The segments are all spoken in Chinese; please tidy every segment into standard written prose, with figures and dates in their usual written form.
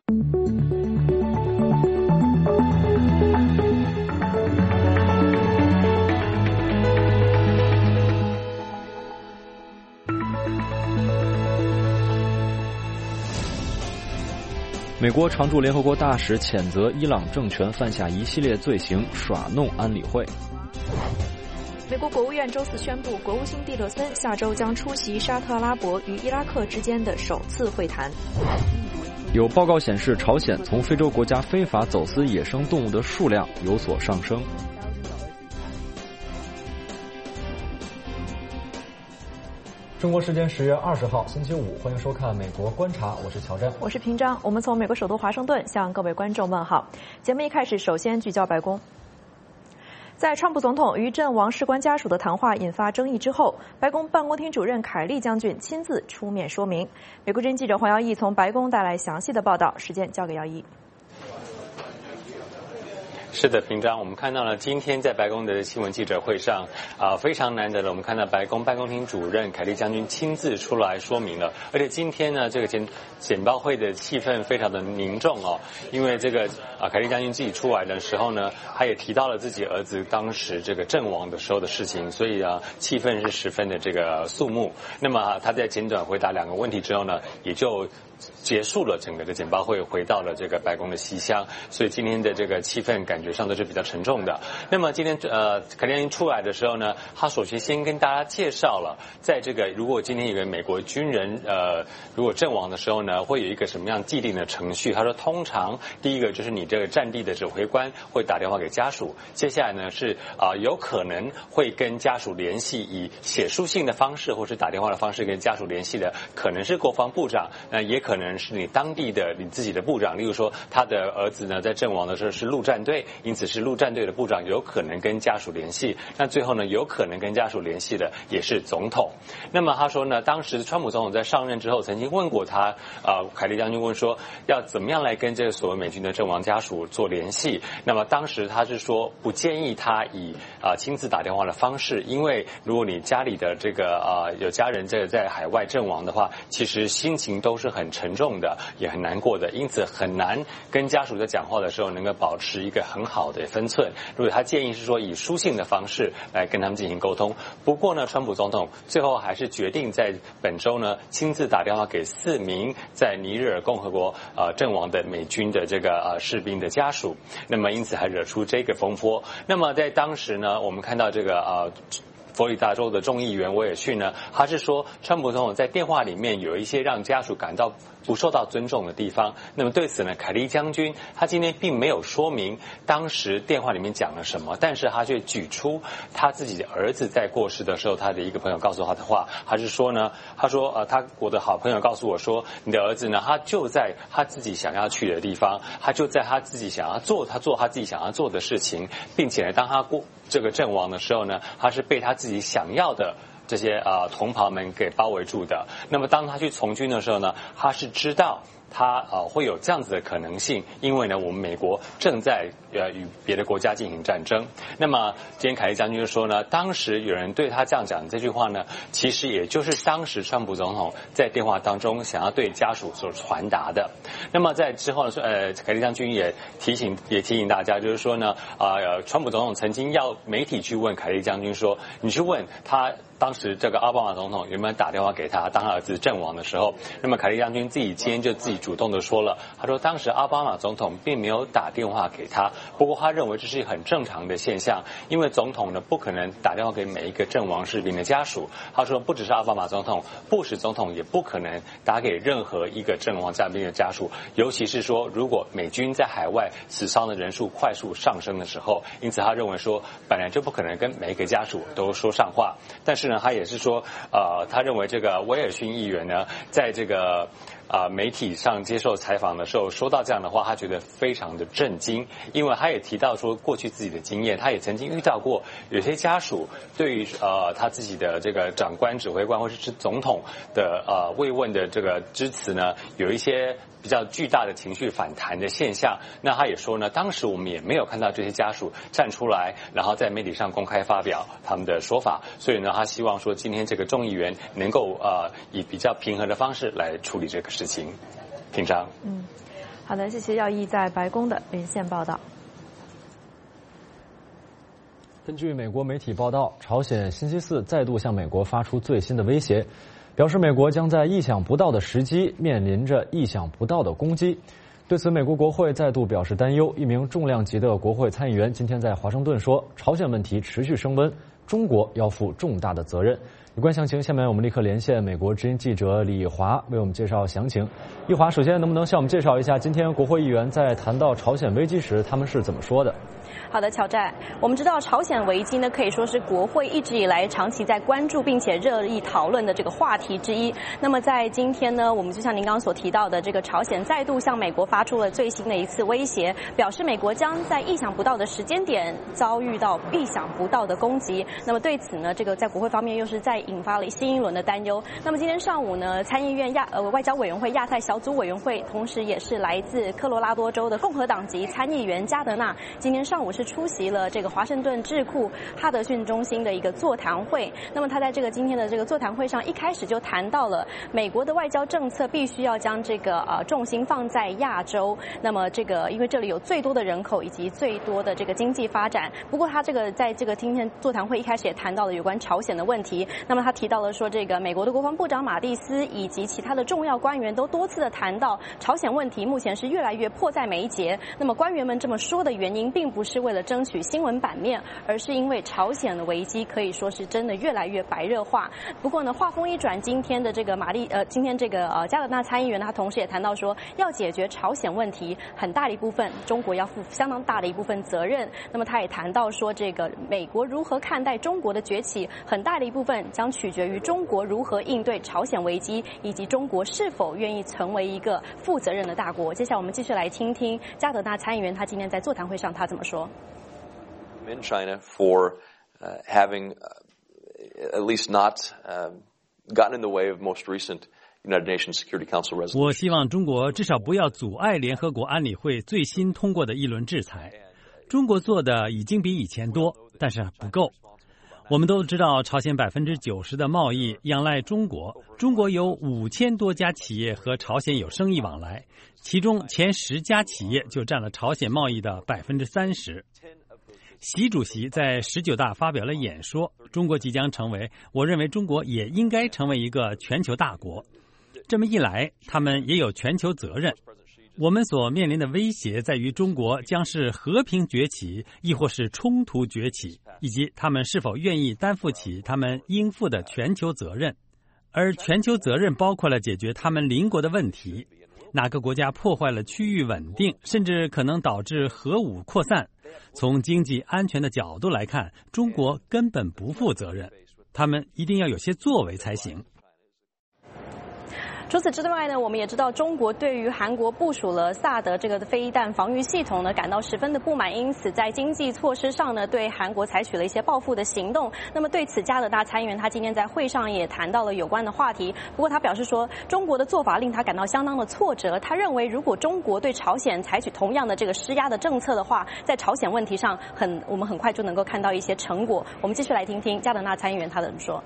美国常驻联合国大使谴责伊朗政权犯下一系列罪行，耍弄安理会。 美国国务院周四宣布，国务卿蒂勒森下周将出席沙特阿拉伯与伊拉克之间的首次会谈。 有报告显示，朝鲜从非洲国家非法走私野生动物的数量有所上升。中国时间10月20号星期五，欢迎收看《美国观察》，我是乔振， 我是平章。我们从美国首都华盛顿向各位观众问好。节目一开始，首先聚焦白宫。在川普总统与阵亡士官家属的谈话引发争议之后，白宫办公厅主任凯利将军亲自出面说明。美国之音记者黄耀义从白宫带来详细的报道，时间交给耀义。 是的，平章，我们看到了今天在白宫的新闻记者会上，非常难得的，我们看到白宫办公厅主任凯利将军亲自出来说明了，而且今天呢，这个简报会的气氛非常的凝重哦，因为这个凯利将军自己出来的时候呢，他也提到了自己儿子当时这个阵亡的时候的事情，所以气氛是十分的这个肃穆。那么他在简短回答2个问题之后呢，也就结束了整个的简报会，回到了这个白宫的西厢，所以今天的这个气氛感觉上都是比较沉重的。那么今天凯利将军出来的时候呢，他首先跟大家介绍了，在这个如果今天有个美国军人如果阵亡的时候呢，会有一个什么样既定的程序。他说，通常第一个就是你这个战地的指挥官会打电话给家属，接下来呢是有可能会跟家属联系，以写书信的方式或是打电话的方式跟家属联系的，可能是国防部长，也可能是你当地的你自己的部长。例如说他的儿子呢在阵亡的时候是陆战队，因此是陆战队的部长有可能跟家属联系。那最后呢，有可能跟家属联系的也是总统。那么他说呢，当时川普总统在上任之后曾经问过他，凯利将军问说要怎么样来跟这个所谓美军的阵亡家属做联系。那么当时他是说不建议他以亲自打电话的方式，因为如果你家里的这个有家人在海外阵亡的话，其实心情都是很沉重的，也很难过的，因此很难跟家属在讲话的时候能够保持一个很好的分寸。如果他建议是说以书信的方式来跟他们进行沟通。不过呢，川普总统最后还是决定在本周呢亲自打电话给4名在尼日尔共和国阵亡的美军的这个士兵的家属，那么因此还惹出这个风波。那么在当时呢，我们看到这个佛罗里达州的众议员威尔逊呢，他是说川普总统在电话里面有一些让家属感到不受到尊重的地方。那么对此呢，凯利将军他今天并没有说明当时电话里面讲了什么，但是他却举出他自己的儿子在过世的时候，他的一个朋友告诉他的话。他是说呢，他说我的好朋友告诉我说，你的儿子呢，他就在他自己想要去的地方，他就在他自己想要做他自己想要做的事情，并且呢，当他这个阵亡的时候呢，他是被他自己想要的这些同袍们给包围住的。那么当他去从军的时候呢，他是知道他会有这样子的可能性，因为呢，我们美国正在与别的国家进行战争。那么今天凯利将军说呢，当时有人对他这样讲这句话呢，其实也就是当时川普总统在电话当中想要对家属所传达的。那么在之后呢，凯利将军也提醒大家，就是说呢，川普总统曾经要媒体去问凯利将军说，你去问他当时这个奥巴马总统有没有打电话给他，当他儿子阵亡的时候。那么凯利将军今天就自己主动的说了，他说当时奥巴马总统并没有打电话给他，不过他认为这是很正常的现象，因为总统呢不可能打电话给每一个阵亡士兵的家属。他说不只是奥巴马总统，布什总统也不可能打给任何一个阵亡战兵的家属，尤其是说如果美军在海外死伤的人数快速上升的时候。因此他认为说本来就不可能跟每一个家属都说上话。但是呢，他也是说他认为这个威尔逊议员呢，在这个媒体上接受采访的时候说到这样的话，他觉得非常的震惊，因为他也提到说过去自己的经验，他也曾经遇到过有些家属对于他自己的这个长官、指挥官或是总统的慰问的这个支持呢，有一些比较巨大的情绪反弹的现象。那他也说呢，当时我们也没有看到这些家属站出来，然后在媒体上公开发表他们的说法，所以呢，他希望说今天这个众议员能够以比较平和的方式来处理这个事情。平常。 好的，谢谢耀毅在白宫的连线报道。 根据美国媒体报道，朝鲜星期四再度向美国发出最新的威胁，表示美国将在意想不到的时机面临着意想不到的攻击。对此，美国国会再度表示担忧。一名重量级的国会参议员今天在华盛顿说，朝鲜问题持续升温，中国要负重大的责任。有关详情，下面我们立刻连线美国之音记者李华为我们介绍详情。一华，首先能不能向我们介绍一下今天国会议员在谈到朝鲜危机时他们是怎么说的？ 好的，乔寨，我们知道朝鲜危机呢，可以说是国会一直以来长期在关注并且热议讨论的这个话题之一。那么在今天呢，我们就像您刚刚所提到的，这个朝鲜再度向美国发出了最新的一次威胁，表示美国将在意想不到的时间点遭遇到意想不到的攻击。那么对此呢，这个在国会方面又是再引发了新一轮的担忧。那么今天上午呢，参议院外交委员会亚太小组委员会，同时也是来自科罗拉多州的共和党籍参议员加德纳，今天上午是出席了这个华盛顿智库哈德逊中心的一个座谈会。那么他在这个今天的这个座谈会上，一开始就谈到了美国的外交政策必须要将这个重心放在亚洲。那么这个因为这里有最多的人口以及最多的这个经济发展。不过他这个在这个今天座谈会一开始也谈到了有关朝鲜的问题。那么他提到了说，这个美国的国防部长马蒂斯以及其他的重要官员都多次的谈到朝鲜问题目前是越来越迫在眉睫。那么官员们这么说的原因，并不是为了争取新闻版面，而是因为朝鲜的危机可以说是真的越来越白热化。不过呢，话锋一转，今天的这个今天这个加德纳参议员他同时也谈到说，要解决朝鲜问题，很大的一部分中国要负相当大的一部分责任。那么他也谈到说，这个美国如何看待中国的崛起，很大的一部分将取决于中国如何应对朝鲜危机，以及中国是否愿意成为一个负责任的大国。接下来我们继续来听听加德纳参议员他今天在座谈会上他怎么说。 In China for having at least not gotten in the way of most recent United Nations Security Council resolution. 我希望中国至少不要阻碍联合国安理会最新通过的一轮制裁。中国做的已经比以前多，但是不够。我们都知道，朝鲜90%的贸易仰赖中国，中国有5000多家企业和朝鲜有生意往来，其中前10家企业就占了朝鲜贸易的30%。习主席在19大发表了演说，中国即将成为，我认为中国也应该成为一个全球大国。这么一来，他们也有全球责任。我们所面临的威胁在于中国将是和平崛起，亦或是冲突崛起，以及他们是否愿意担负起他们应负的全球责任。而全球责任包括了解决他们邻国的问题，哪个国家破坏了区域稳定，甚至可能导致核武扩散。从经济安全的角度来看，中国根本不负责任，他们一定要有些作为才行。 除此之外呢，我们也知道中国对于韩国部署了萨德这个飞弹防御系统呢感到十分的不满，因此在经济措施上呢对韩国采取了一些报复的行动。那么对此，加德纳参议员他今天在会上也谈到了有关的话题。不过他表示说，中国的做法令他感到相当的挫折。他认为，如果中国对朝鲜采取同样的这个施压的政策的话，在朝鲜问题上我们很快就能够看到一些成果。我们继续来听听加德纳参议员他怎么说。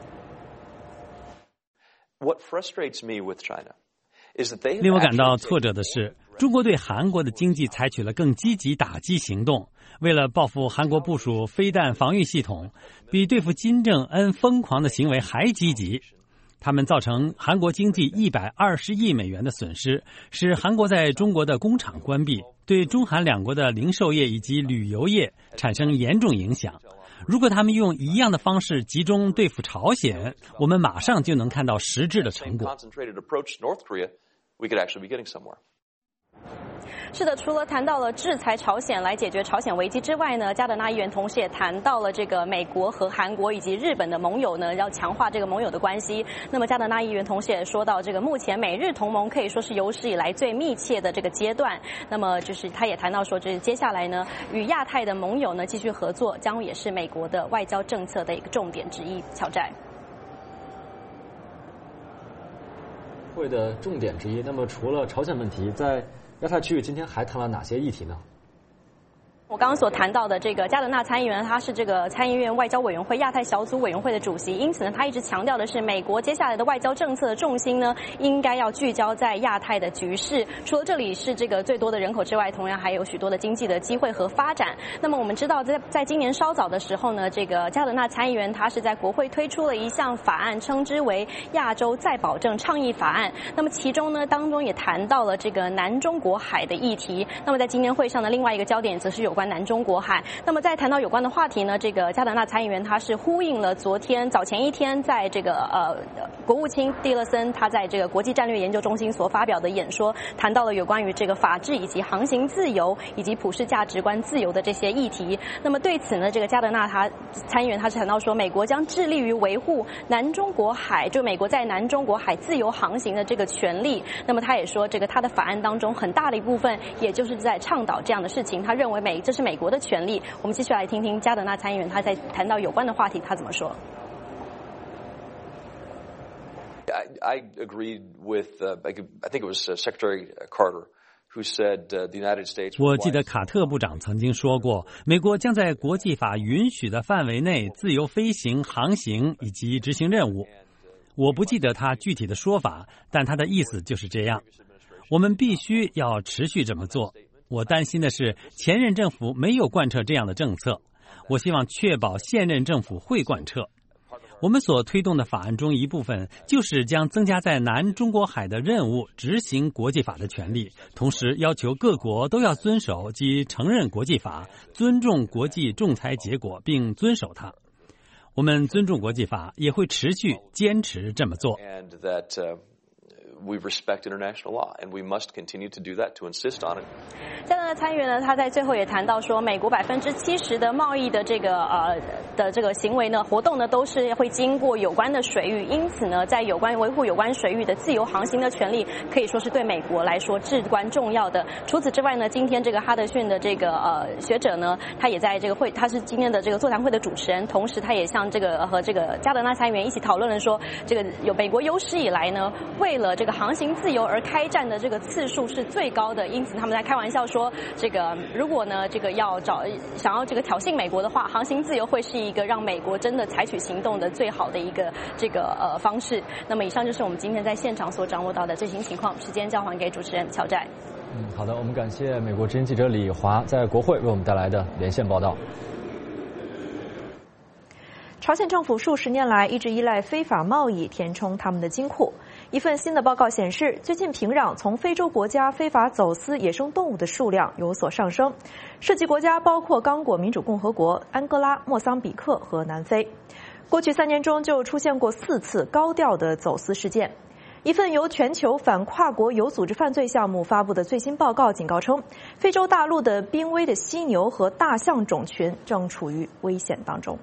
What frustrates me with China is that they 令我感到挫折的是，中国对韩国的经济采取了更积极打击行动，为了报复韩国部署飞弹防御系统，比对付金正恩疯狂的行为还积极。他们造成韩国经济120亿美元的损失，使韩国在中国的工厂关闭，对中韩两国的零售业以及旅游业产生严重影响。如果他们用一样的方式集中对付朝鲜，我们马上就能看到实质的成果。 是的，除了谈到了制裁朝鲜来解决朝鲜危机之外呢，加德纳议员同时也谈到了这个美国和韩国以及日本的盟友呢，要强化这个盟友的关系。那么加德纳议员同时也说到，这个目前美日同盟可以说是有史以来最密切的这个阶段。那么就是他也谈到说，这接下来呢，与亚太的盟友呢继续合作，将也是美国的外交政策的一个重点之一。乔寨。 会的重点之一。那么除了朝鲜问题，在亚太区域今天还谈了哪些议题呢？ 我刚刚所谈到的这个加德纳参议员，他是这个参议院外交委员会亚太小组委员会的主席，因此呢，他一直强调的是美国接下来的外交政策的重心呢，应该要聚焦在亚太的局势。除了这里是这个最多的人口之外，同样还有许多的经济的机会和发展。那么我们知道在今年稍早的时候呢，这个加德纳参议员他是在国会推出了一项法案，称之为亚洲再保证倡议法案。那么其中呢，当中也谈到了这个南中国海的议题。那么在今年会上的另外一个焦点则是有关南中国海。那么在谈到有关的话题呢，这个加德纳参议员他是呼应了早前一天在这个国务卿蒂勒森他在这个国际战略研究中心所发表的演说，谈到了有关于这个法治以及航行自由以及普世价值观自由的这些议题。那么对此呢，这个加德纳参议员他是谈到说，美国将致力于维护南中国海，就美国在南中国海自由航行的这个权利。那么他也说，这个他的法案当中很大的一部分也就是在倡导这样的事情，他认为这是美国的权利。我们继续来听听加德纳参议员他在谈到有关的话题他怎么说。 I agreed with, I think it was Secretary Carter, who said the United States. 我记得卡特部长曾经说过，美国将在国际法允许的范围内自由飞行、航行以及执行任务。我不记得他具体的说法，但他的意思就是这样。我们必须要持续这么做。我担心的是，前任政府没有贯彻这样的政策。我希望确保现任政府会贯彻。我们所推动的法案中一部分就是将增加在南中国海的任务执行国际法的权利，同时要求各国都要遵守及承认国际法，尊重国际仲裁结果并遵守它。我们尊重国际法，也会持续坚持这么做。 We respect international law, and we must continue to do that, to insist on it. 加拿大参议员呢，他在最后也谈到说，美国70%的贸易的这个行为呢，活动呢，都是会经过有关的水域，因此呢，在维护有关水域的自由航行的权利，可以说是对美国来说至关重要的。除此之外呢，今天这个哈德逊的这个学者呢，他也在这个他是今天的这个座谈会的主持人，同时他也向和这个加德纳参议员一起讨论了说，这个有美国有史以来呢，为了这个航行自由而开战的这个次数是最高的，因此他们在开玩笑说，这个如果呢这个想要这个挑衅美国的话，航行自由会是一个让美国真的采取行动的最好的一个方式。那么以上就是我们今天在现场所掌握到的最新情况，时间交还给主持人乔寨。 好的，我们感谢美国之音记者李华在国会为我们带来的连线报道。 朝鲜政府数十年来一直依赖非法贸易填充他们的金库。一份新的报告显示，最近平壤从非洲国家非法走私野生动物的数量有所上升，涉及国家包括刚果民主共和国、安哥拉、莫桑比克和南非。过去3年中就出现过4次高调的走私事件。一份由全球反跨国有组织犯罪项目发布的最新报告警告称，非洲大陆的濒危的犀牛和大象种群正处于危险当中。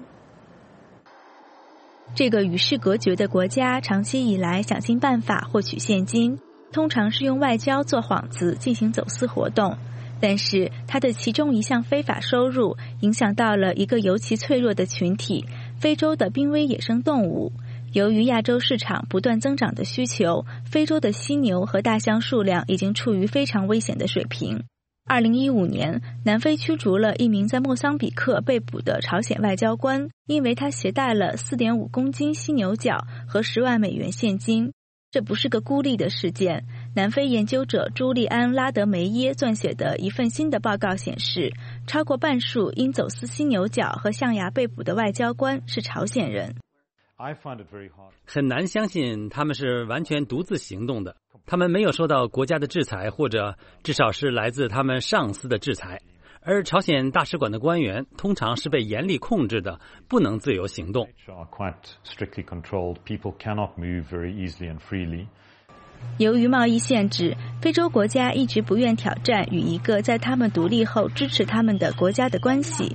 这个与世隔绝的国家长期以来想尽办法获取现金，通常是用外交做幌子进行走私活动。但是它的其中一项非法收入影响到了一个尤其脆弱的群体——非洲的濒危野生动物。由于亚洲市场不断增长的需求，非洲的犀牛和大象数量已经处于非常危险的水平。2015年，南非驱逐了一名在莫桑比克被捕的朝鲜外交官，因为他携带了4.5公斤犀牛角和10万美元现金。这不是个孤立的事件。南非研究者朱利安·拉德梅耶撰写的一份新的报告显示，超过半数因走私犀牛角和象牙被捕的外交官是朝鲜人。 很难相信他们是完全独自行动的，他们没有受到国家的制裁，或者至少是来自他们上司的制裁。而朝鲜大使馆的官员通常是被严厉控制的，不能自由行动。 由于贸易限制，非洲国家一直不愿挑战与一个在他们独立后支持他们的国家的关系。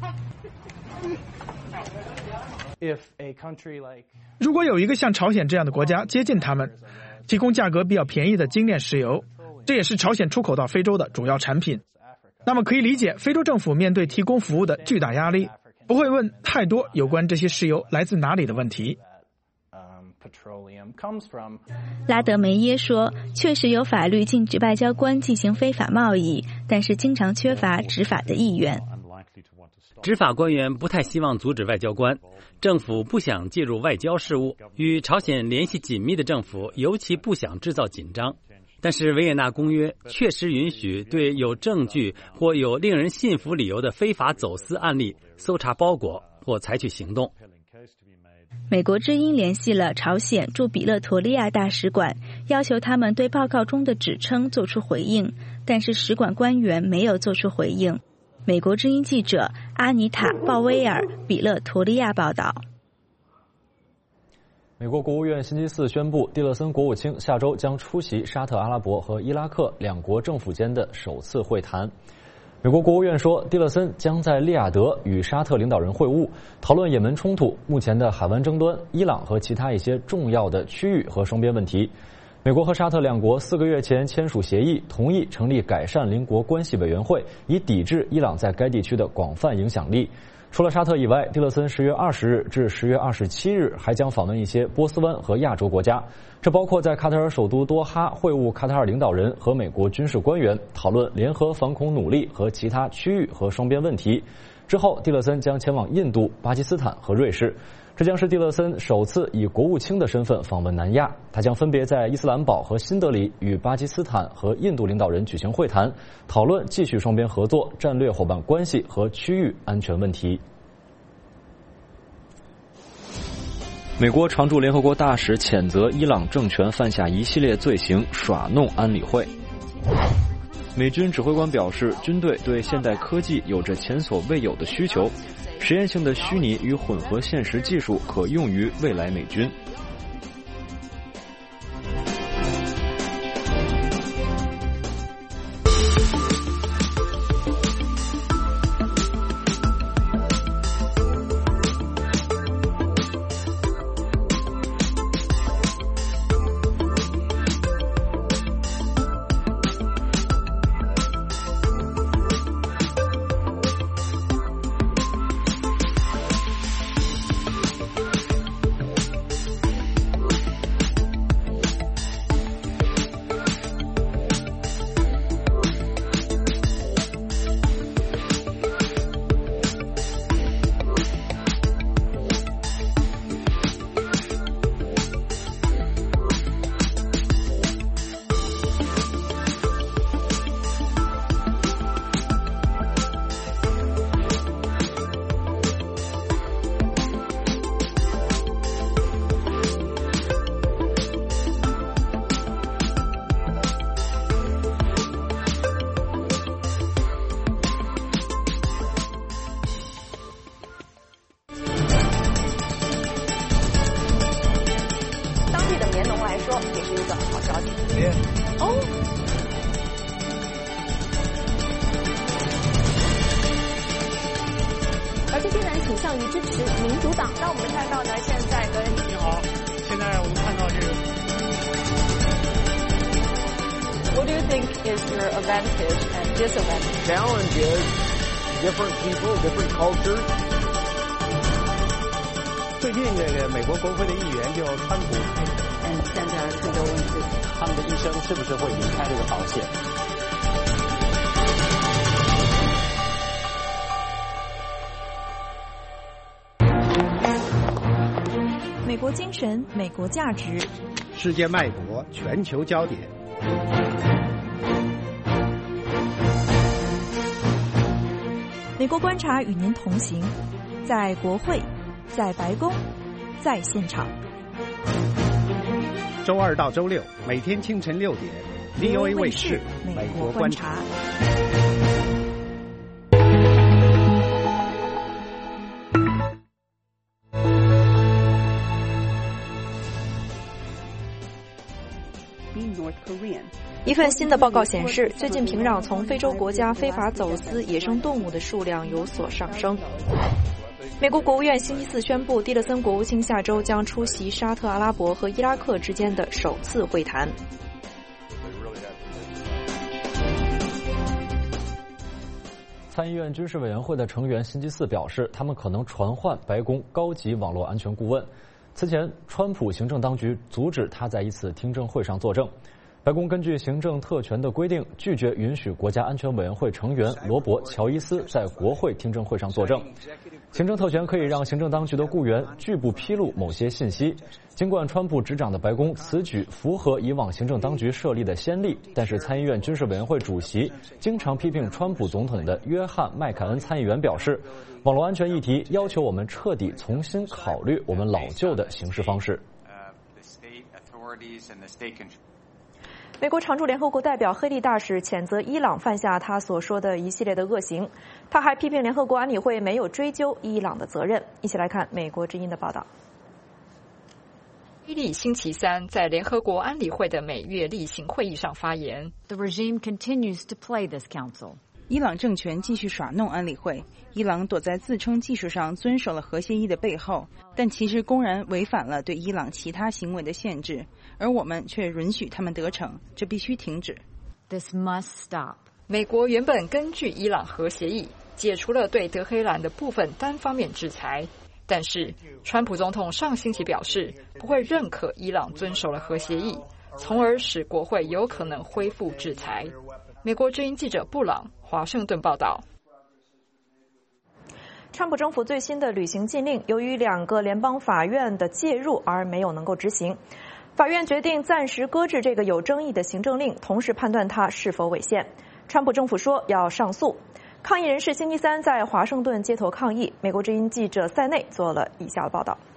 如果有一个像朝鲜这样的国家接近他们，提供价格比较便宜的精炼石油，这也是朝鲜出口到非洲的主要产品，那么可以理解非洲政府面对提供服务的巨大压力，不会问太多有关这些石油来自哪里的问题。 拉德梅耶说，确实有法律禁止外交官进行非法贸易，但是经常缺乏执法的意愿。 执法官员不太希望阻止外交官，政府不想介入外交事务，与朝鲜联系紧密的政府尤其不想制造紧张。但是维也纳公约确实允许对有证据或有令人信服理由的非法走私案例搜查包裹或采取行动。 美国之音联系了朝鲜驻比勒陀利亚大使馆，要求他们对报告中的指称做出回应，但是使馆官员没有做出回应。美国之音记者阿妮塔·鲍威尔，比勒陀利亚报道。 美国国务院星期四宣布，蒂勒森国务卿下周将出席沙特阿拉伯和伊拉克两国政府间的首次会谈。美国国务院说，蒂勒森将在利雅得与沙特领导人会晤，讨论也门冲突、目前的海湾争端、伊朗和其他一些重要的区域和双边问题。美国和沙特两国4个月前签署协议，同意成立改善邻国关系委员会，以抵制伊朗在该地区的广泛影响力。除了沙特以外，蒂勒森10月20日至10月27日还将访问一些波斯湾和亚洲国家，这包括在卡塔尔首都多哈会晤卡塔尔领导人和美国军事官员，讨论联合反恐努力和其他区域和双边问题。之后，蒂勒森将前往印度、巴基斯坦和瑞士。这将是蒂勒森首次以国务卿的身份访问南亚，他将分别在伊斯兰堡和新德里与巴基斯坦和印度领导人举行会谈，讨论继续双边合作、战略伙伴关系和区域安全问题。美国常驻联合国大使谴责伊朗政权犯下一系列罪行，耍弄安理会。美军指挥官表示，军队对现代科技有着前所未有的需求，实验性的虚拟与混合现实技术可用于未来美军。 而这些人倾向于支持民主党。那我们看到呢，现在跟你好，现在我们看到这个。 What do you think is your advantage and disadvantage? Challenge is different people, different cultures. 最近这个美国国会的议员就川普， 现在退休问题， 他们的一生是不是会离开这个保险？ 美国精神，美国价值， 世界脉搏，全球焦点。 美国观察与您同行，在国会，在白宫，在现场。 周二到周六，每天清晨6点 ，VOA 卫视《美国观察》。 一份新的报告显示，最近平壤从非洲国家非法走私野生动物的数量有所上升。美国国务院星期四宣布，蒂勒森国务卿下周将出席沙特阿拉伯和伊拉克之间的首次会谈。 参议院军事委员会的成员星期四表示，他们可能传唤白宫高级网络安全顾问。此前，川普行政当局阻止他在一次听证会上作证。 白宫根据行政特权的规定，拒绝允许国家安全委员会成员罗伯·乔伊斯在国会听证会上作证。行政特权可以让行政当局的雇员拒不披露某些信息。尽管川普执掌的白宫此举符合以往行政当局设立的先例，但是参议院军事委员会主席、经常批评川普总统的约翰·麦凯恩参议员表示，网络安全议题要求我们彻底重新考虑我们老旧的行事方式。 美国常驻联合国代表黑利大使谴责伊朗犯下他所说的一系列的恶行，他还批评联合国安理会没有追究伊朗的责任。一起来看美国之音的报道。 黑利星期三在联合国安理会的每月例行会议上发言。 The regime continues to play this council. 伊朗政权继续耍弄安理会，伊朗躲在自称技术上遵守了核协议的背后，但其实公然违反了对伊朗其他行为的限制，而我们却允许他们得逞，这必须停止。 This must stop. 美国原本根据伊朗核协议解除了对德黑兰的部分单方面制裁，但是川普总统上星期表示不会认可伊朗遵守了核协议，从而使国会有可能恢复制裁。美国之音记者布朗华盛顿报道。 川普政府最新的旅行禁令由于2个联邦法院的介入而没有能够执行，法院决定暂时搁置这个有争议的行政令，同时判断它是否违宪。川普政府说要上诉。抗议人士星期三在华盛顿街头抗议，美国之音记者塞内做了以下的报道。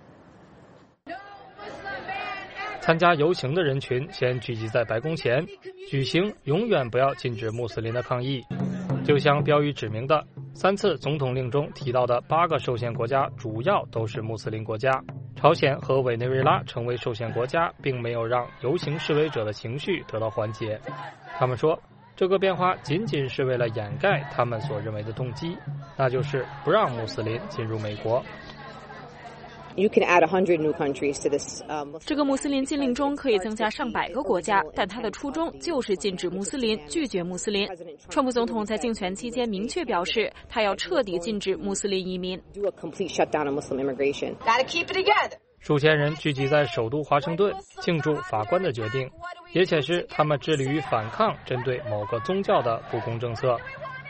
参加游行的人群先聚集在白宫前，举行永远不要禁止穆斯林的抗议。就像标语指明的，3次总统令中提到的8个受限国家主要都是穆斯林国家。朝鲜和委内瑞拉成为受限国家，并没有让游行示威者的情绪得到缓解。他们说，这个变化仅仅是为了掩盖他们所认为的动机，那就是不让穆斯林进入美国。 You can add 100 new countries to this. 这个穆斯林禁令中可以增加上100个国家，但它的初衷就是禁止穆斯林，拒绝穆斯林。川普总统在竞选期间明确表示，他要彻底禁止穆斯林移民。 Do a complete shutdown of Muslim immigration. Gotta keep it together. 数千人聚集在首都华盛顿，庆祝法官的决定，也显示他们致力于反抗针对某个宗教的不公政策。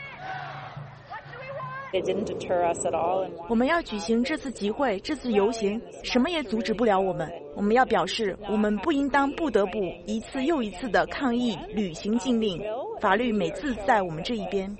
我们要举行这次集会，这次游行，什么也阻止不了我们。我们要表示，我们不应当不得不一次又一次的抗议履行禁令，法律每次在我们这一边。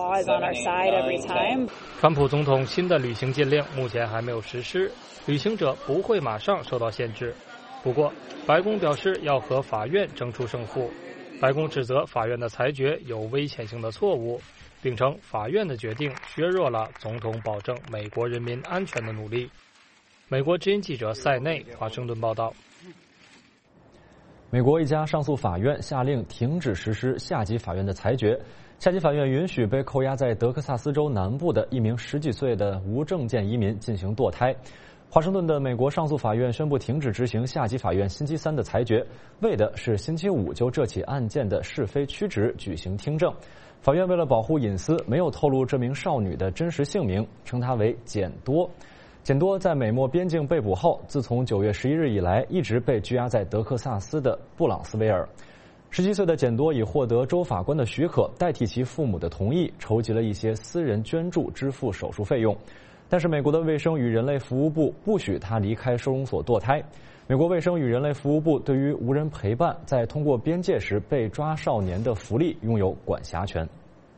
川普总统新的旅行禁令目前还没有实施，旅行者不会马上受到限制。不过，白宫表示要和法院争出胜负。白宫指责法院的裁决有危险性的错误，并称法院的决定削弱了总统保证美国人民安全的努力。美国之音记者塞内华盛顿报道。 美国一家上诉法院下令停止实施下级法院的裁决，下级法院允许被扣押在德克萨斯州南部的一名10几岁的无证件移民进行堕胎。华盛顿的美国上诉法院宣布停止执行下级法院星期3的裁决，为的是星期5就这起案件的是非曲直举行听证。法院为了保护隐私，没有透露这名少女的真实姓名，称她为简多。简多在美墨边境被捕后，自从9月11日以来，一直被拘押在德克萨斯的布朗斯维尔。17岁的简多已获得州法官的许可，代替其父母的同意，筹集了一些私人捐助支付手术费用。但是美国的卫生与人类服务部不许他离开收容所堕胎。美国卫生与人类服务部对于无人陪伴在通过边界时被抓少年的福利拥有管辖权。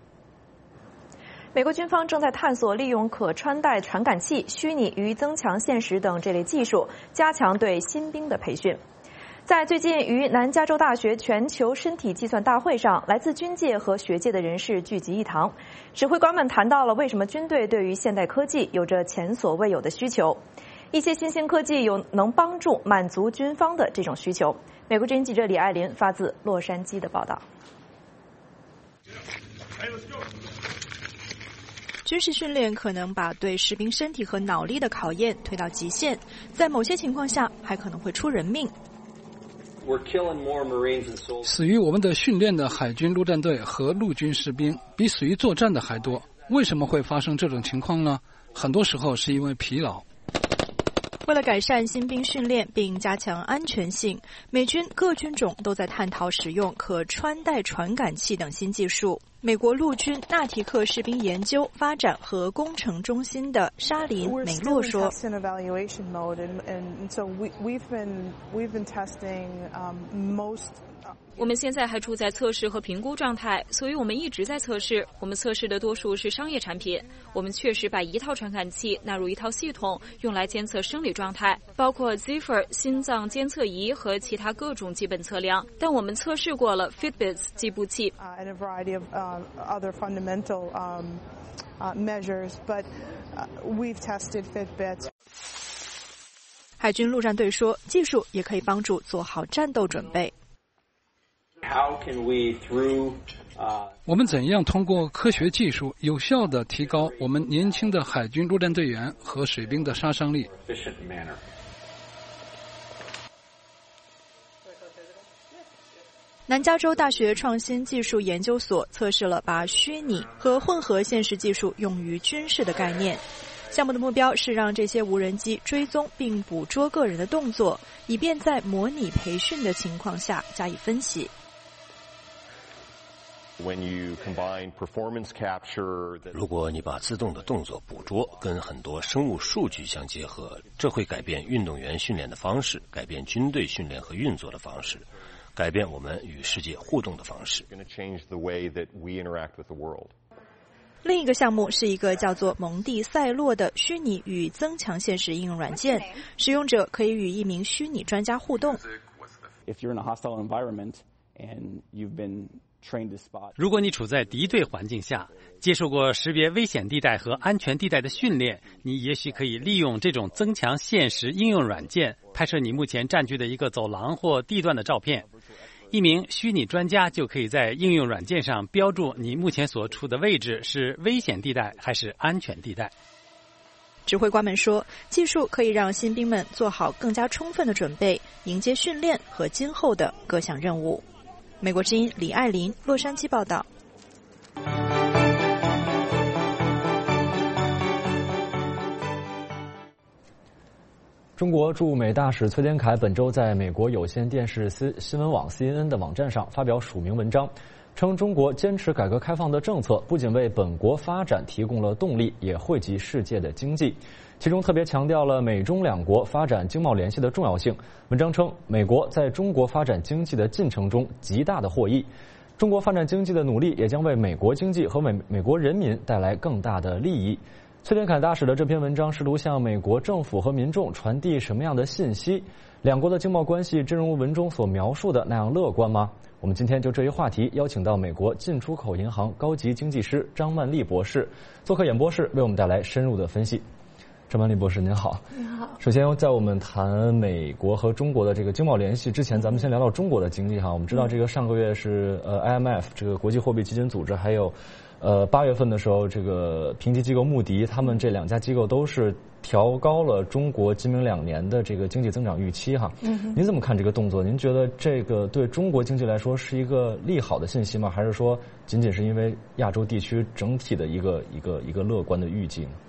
美国军方正在探索利用可穿戴传感器、虚拟与增强现实等这类技术，加强对新兵的培训。在最近于南加州大学全球身体计算大会上，来自军界和学界的人士聚集一堂，指挥官们谈到了为什么军队对于现代科技有着前所未有的需求。一些新兴科技能帮助满足军方的这种需求。美国之音记者李爱林发自洛杉矶的报道。 军事训练可能把对士兵身体和脑力的考验推到极限，在某些情况下还可能会出人命。 死于我们的训练的海军陆战队和陆军士兵比死于作战的还多。为什么会发生这种情况呢？很多时候是因为疲劳。 为了改善新兵训练并加强安全性，美军各军种都在探讨使用可穿戴传感器等新技术。美国陆军纳提克士兵研究、发展和工程中心的沙林·梅洛说：“ 我们现在还处在测试和评估状态，所以我们一直在测试。我们测试的多数是商业产品。我们确实把一套传感器纳入一套系统，用来监测生理状态，包括 Zephyr 心脏监测仪和其他各种基本测量。但我们测试过了 Fitbits 计步器。 other fundamental measures, but we've tested Fitbits. 海军陆战队说，技术也可以帮助做好战斗准备。 我们怎样通过科学技术有效地提高我们年轻的海军陆战队员和水兵的杀伤力？ 南加州大学创新技术研究所测试了把虚拟和混合现实技术用于军事的概念。项目的目标是让这些无人机追踪并捕捉个人的动作，以便在模拟培训的情况下加以分析。 如果你把自动的动作捕捉跟很多生物数据相结合，这会改变运动员训练的方式，改变军队训练和运作的方式，改变我们与世界互动的方式。 另一个项目是一个叫做蒙蒂赛洛的虚拟与增强现实应用软件，使用者可以与一名虚拟专家互动。 如果你处在敌对环境下，接受过识别危险地带和安全地带的训练，你也许可以利用这种增强现实应用软件拍摄你目前占据的一个走廊或地段的照片。一名虚拟专家就可以在应用软件上标注你目前所处的位置是危险地带还是安全地带。 指挥官们说，技术可以让新兵们做好更加充分的准备，迎接训练和今后的各项任务。美国之音李爱琳，洛杉矶报道。 中国驻美大使崔天凯本周在美国有线电视新闻网 CNN 的网站上发表署名文章，称中国坚持改革开放的政策不仅为本国发展提供了动力，也惠及世界的经济。其中特别强调了美中两国发展经贸联系的重要性。文章称，美国在中国发展经济的进程中极大的获益，中国发展经济的努力也将为美国经济和美国人民带来更大的利益。崔天凯大使的这篇文章试图向美国政府和民众传递什么样的信息？两国的经贸关系真如文中所描述的那样乐观吗？我们今天就这一话题邀请到美国进出口银行高级经济师张曼丽博士做客演播室，为我们带来深入的分析。张曼丽博士您好。 您好。 首先在我们谈美国和中国的这个经贸联系之前，咱们先聊聊中国的经济哈。我们知道这个上个月是IMF 这个国际货币基金组织，还有8月份的时候这个评级机构穆迪，他们这两家机构都是调高了中国今明2年的这个经济增长预期哈。您怎么看这个动作？您觉得这个对中国经济来说是一个利好的信息吗？还是说仅仅是因为亚洲地区整体的一个乐观的预计呢？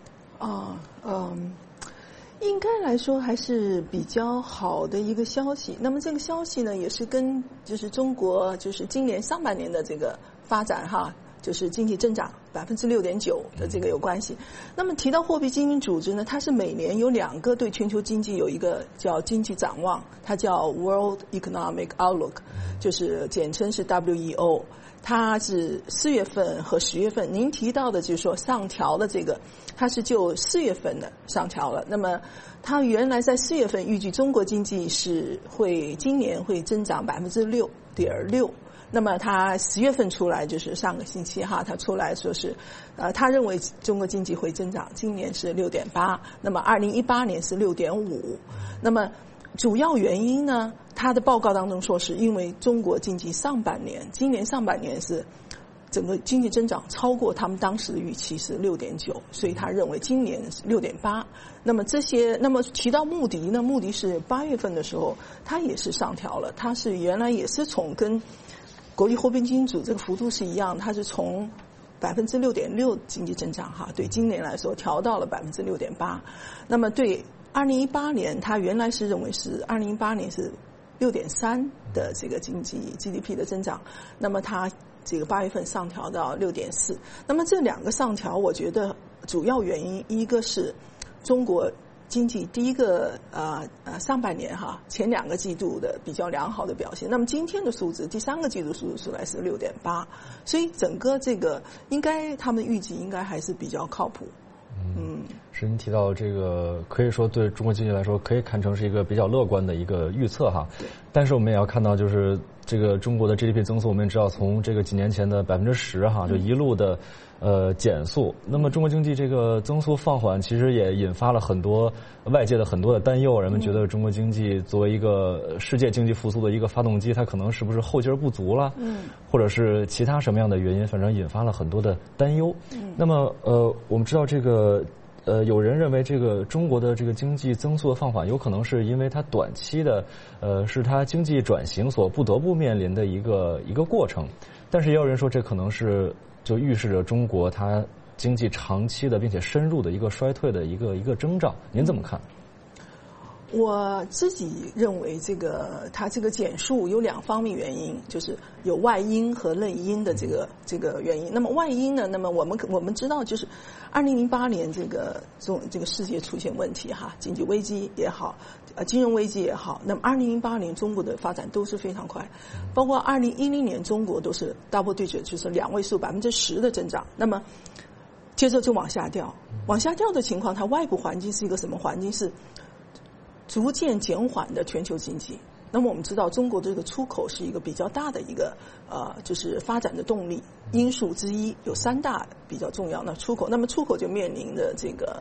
应该来说还是比较好的一个消息。那么这个消息呢，也是跟就是中国就是今年上半年的这个发展哈，就是经济增长6.9%的这个有关系。那么提到货币基金组织呢，它是每年有2个对全球经济有一个叫经济展望，它叫 World Economic Outlook， 就是简称是 WEO。它是4月份和10月份，您提到的就是说上调的这个，它是就4月份的上调了。那么它原来在4月份预计中国经济是今年会增长6.6%。那么它10月份出来，就是上个星期哈，它出来说是，他认为中国经济会增长，今年是6.8%，那么2018年是6.5%。那么主要原因呢，他的报告当中说是因为中国经济今年上半年是整个经济增长超过他们当时的预期是6.9%，所以他认为今年是6.8%。那么提到穆迪呢，穆迪是8月份的时候，他也是上调了，他是原来也是从跟国际货币基金组这个幅度是一样，它是从6.6%经济增长哈，对今年来说调到了6.8%。那么对 2018年他原来是认为是2018年是6.3的这个经济 GDP 的增长，那么他这个8月份上调到6.4。那么这两个上调，我觉得主要原因一个是中国经济第一个上半年前2个季度的比较良好的表现，那么今天的数字第3个季度数字出来是6.8，所以整个这个应该他们预计应该还是比较靠谱。 是您提到这个，可以说对中国经济来说可以看成是一个比较乐观的一个预测哈。但是我们也要看到，就是这个中国的 GDP 增速，我们也知道从这个几年前的10%哈，就一路的减速。那么中国经济这个增速放缓，其实也引发了很多外界的很多的担忧。人们觉得中国经济作为一个世界经济复苏的一个发动机，它可能是不是后劲儿不足了？或者是其他什么样的原因，反正引发了很多的担忧。那么我们知道这个。有人认为这个中国的这个经济增速的放缓，有可能是因为它短期的，是它经济转型所不得不面临的一个过程。但是也有人说，这可能是就预示着中国它经济长期的并且深入的一个衰退的一个征兆。您怎么看？ 我自己认为它这个减速有2方面原因，就是有外因和内因的这个原因。那么外因呢，那么我们知道就是2008年这个世界出现问题经济危机也好，金融危机也好，那么2008年中国的发展都是非常快，包括2010年中国都是 double digit， 就是2位数10%的增长。那么接着就往下掉的情况，它外部环境是一个什么环境？是逐渐减缓的全球经济。那么我们知道中国的这个出口是一个比较大的一个就是发展的动力因素之一，有3大比较重要的出口。那么出口就面临的这个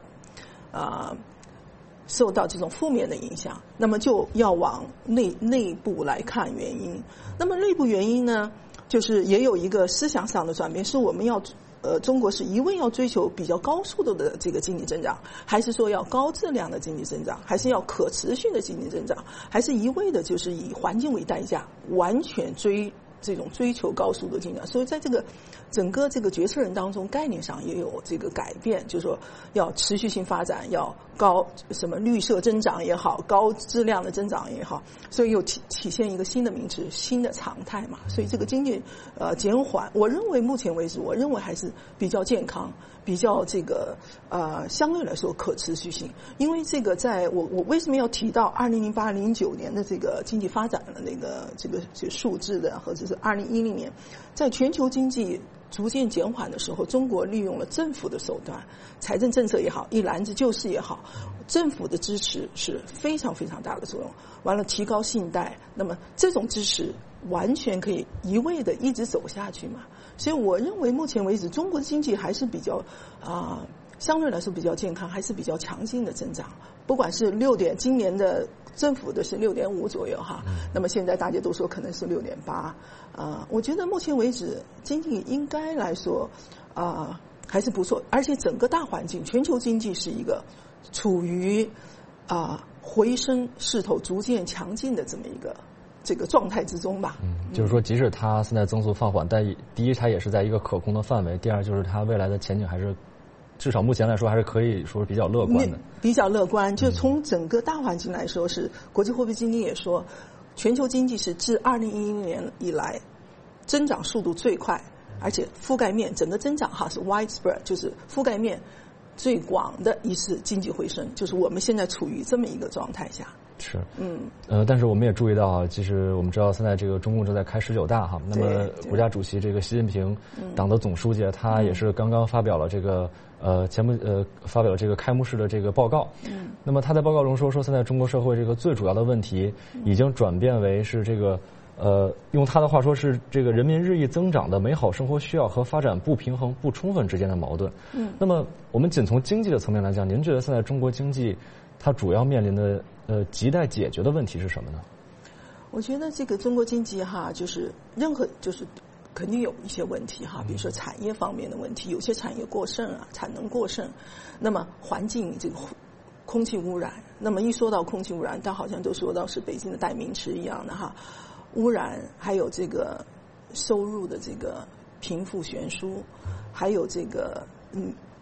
受到这种负面的影响，那么就要往内部来看原因。那么内部原因呢，就是也有一个思想上的转变，是我们要中国是一味要追求比较高速度的这个经济增长，还是说要高质量的经济增长，还是要可持续的经济增长，还是一味的就是以环境为代价完全追求高速的经济？所以在这个整个这个决策人当中，概念上也有这个改变，就是说要持续性发展，要高什么绿色增长也好，高质量的增长也好，所以又体现一个新的名词，新的常态嘛。所以这个经济减缓，我认为目前为止，我认为还是比较健康，比较这个相对来说可持续性。因为这个在我为什么要提到2008、09年的这个经济发展的这个数字的，或者是2010年，在全球经济逐渐减缓的时候，中国利用了政府的手段，财政政策也好，一篮子救市也好，政府的支持是非常非常大的作用。完了，提高信贷，那么这种支持完全可以一味的一直走下去嘛。所以我认为目前为止，中国的经济还是比较相对来说比较健康，还是比较强劲的增长。不管是今年的政府的是6.5左右那么现在大家都说可能是6.8。我觉得目前为止经济应该来说还是不错，而且整个大环境，全球经济是一个处于回升势头逐渐强劲的这个状态之中吧。 就是说，即使它现在增速放缓，但第一，它也是在一个可控的范围；第二，就是它未来的前景还是，至少目前来说，还是可以说比较乐观的。 比较乐观，就从整个大环境来说，是国际货币基金也说，全球经济是自2011年以来增长速度最快，而且覆盖面整个增长是 widespread， 就是覆盖面最广的一次经济回升，就是我们现在处于这么一个状态下。 是，但是我们也注意到其实我们知道现在这个中共正在开19大那么国家主席这个习近平，党的总书记，他也是刚刚发表了这个发表了这个开幕式的这个报告。那么他在报告中说现在中国社会这个最主要的问题已经转变为是这个用他的话说是这个人民日益增长的美好生活需要和发展不平衡不充分之间的矛盾。那么我们仅从经济的层面来讲，您觉得现在中国经济它主要面临的亟待解决的问题是什么呢？ 我觉得这个中国经济就是肯定有一些问题比如说产业方面的问题，有些产业过剩产能过剩，那么环境这个空气污染，那么一说到空气污染，它好像都说到是北京的代名词一样的污染，还有这个收入的这个贫富悬殊，还有这个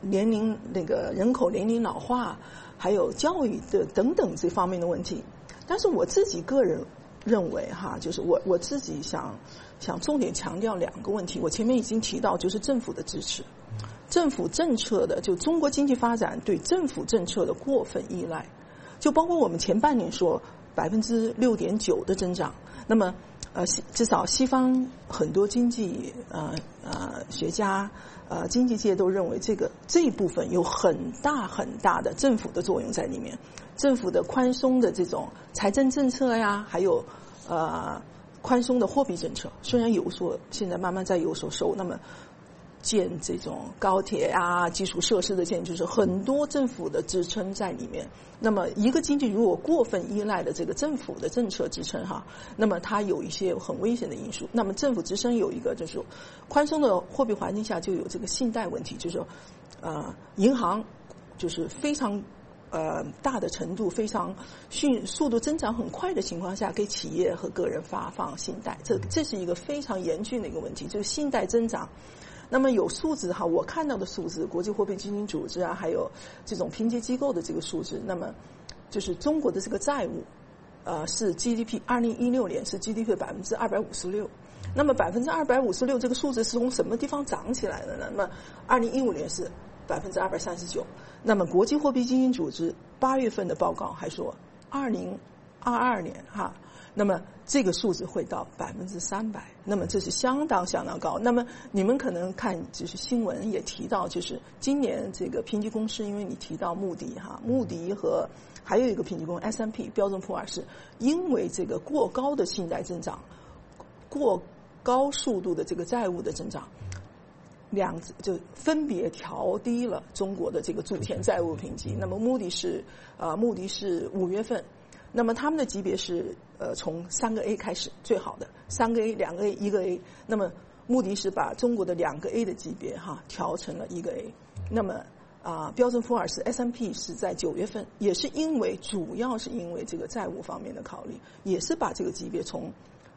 人口年龄老化，还有教育的等等这方面的问题。但是我自己个人认为哈，就是我自己想重点强调2个问题。我前面已经提到，就是政府的支持，政府政策的，就中国经济发展对政府政策的过分依赖，就包括我们前半年说6.9%的增长，那么至少西方很多经济学家经济界都认为这一部分有很大的政府的作用在里面，政府的宽松的这种财政政策呀，还有宽松的货币政策，虽然现在慢慢在有所收，那么建这种高铁啊，基础设施的建，就是很多政府的支撑在里面。那么一个经济如果过分依赖的这个政府的政策支撑哈，那么它有一些很危险的因素。那么政府支撑有一个就是宽松的货币环境下就有这个信贷问题，就是说银行就是非常大的程度非常速度增长很快的情况下，给企业和个人发放信贷，这是一个非常严峻的一个问题，就是信贷增长。那么有数字哈，我看到的数字，国际货币基金组织啊，还有这种评级机构的这个数字，那么就是中国的这个债务，是 GDP 2016年是 GDP 的256%，那么256%这个数字是从什么地方涨起来的呢？那么2015年是239%，那么国际货币基金组织8月份的报告还说，2022年哈。那么这个数字会到300%，那么这是相当高。那么你们可能看就是新闻也提到，就是今年这个评级公司，因为你提到穆迪和还有一个评级公司 S&P 标准普尔是因为这个过高的信贷增长，过高速度的这个债务的增长，就分别调低了中国的这个主权债务评级。那么穆迪是5月份。那么他们的级别是从3个 A 开始最好的，3个 A、2个 A、1个 A。那么穆迪是把中国的2个 A 的级别调成了1个 A。那么标准普尔是 S&P 是在9月份，也是主要是因为这个债务方面的考虑，也是把这个级别从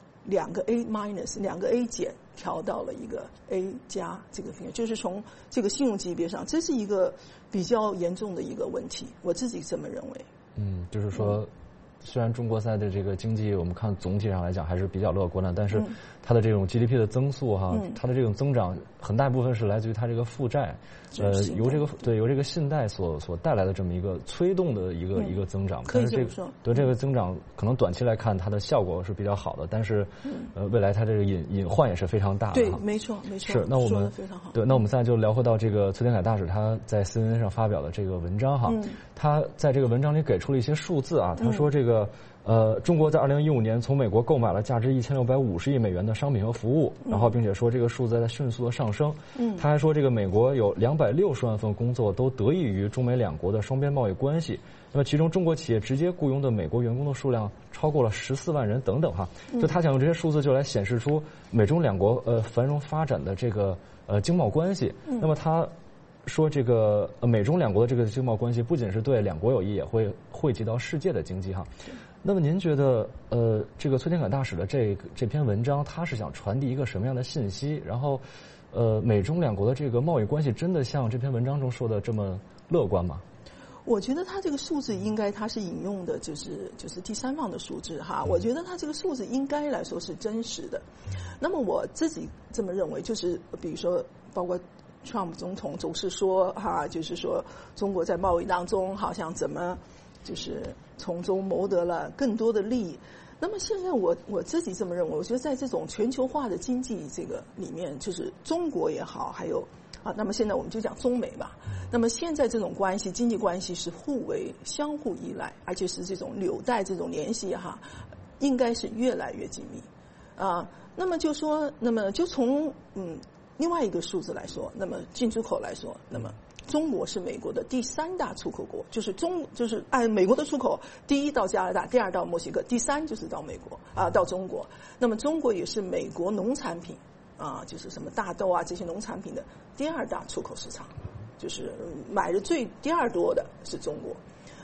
2个 A-、2个 A 减调到了1个 A 加这个评，就是从这个信用级别上，这是一个比较严重的一个问题，我自己这么认为。 就是说。虽然中国现在的这个经济，我们看总体上来讲还是比较乐观的，但是它的这种 GDP 的增速它的这种增长很大部分是来自于它这个负债，由这个信贷所带来的这么一个催动的一个增长。 可以这么说。 这个增长可能短期来看它的效果是比较好的，但是未来它这个隐患也是非常大的。 对，没错。 是，那我们那我们现在就聊回到这个崔天凯大使他在 CNN 上发表的这个文章哈，他在这个文章里给出了一些数字啊，他说这个。中国在2015年从美国购买了价值1650亿美元的商品和服务，然后并且说这个数字在迅速的上升。他还说这个美国有260万份工作都得益于中美两国的双边贸易关系。那么其中中国企业直接雇佣的美国员工的数量超过了14万人等等哈。就他想用这些数字就来显示出美中两国繁荣发展的这个经贸关系。那么他说这个美中两国的这个经贸关系不仅是对两国有益，也会惠及到世界的经济哈。那么您觉得这个崔天凯大使的这篇文章，他是想传递一个什么样的信息？然后美中两国的这个贸易关系真的像这篇文章中说的这么乐观吗？ 我觉得他这个数字应该他是引用的就是第三方的数字哈，我觉得他这个数字应该来说是真实的。那么我自己这么认为，就是比如说包括Trump 总统总是说就是说中国在贸易当中好像怎么就是从中谋得了更多的利益。那么现在我自己这么认为，我觉得在这种全球化的经济这个里面，就是中国也好，还有那么现在我们就讲中美吧。那么现在这种关系，经济关系是相互依赖，而且是这种纽带这种联系应该是越来越紧密那么就说，那么就从另外一个数字来说，那么进出口来说，那么中国是美国的第3大出口国，就是按美国的出口，第1到加拿大，第2到墨西哥，第3就是到美国到中国。那么中国也是美国农产品就是什么大豆这些农产品的第2大出口市场，就是买的第2多的是中国。